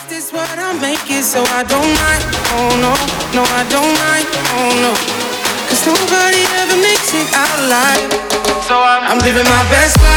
This what I make it, so I don't mind. Oh no, no, I don't mind. Oh no, 'cause nobody ever makes it out alive. So I'm living my best life.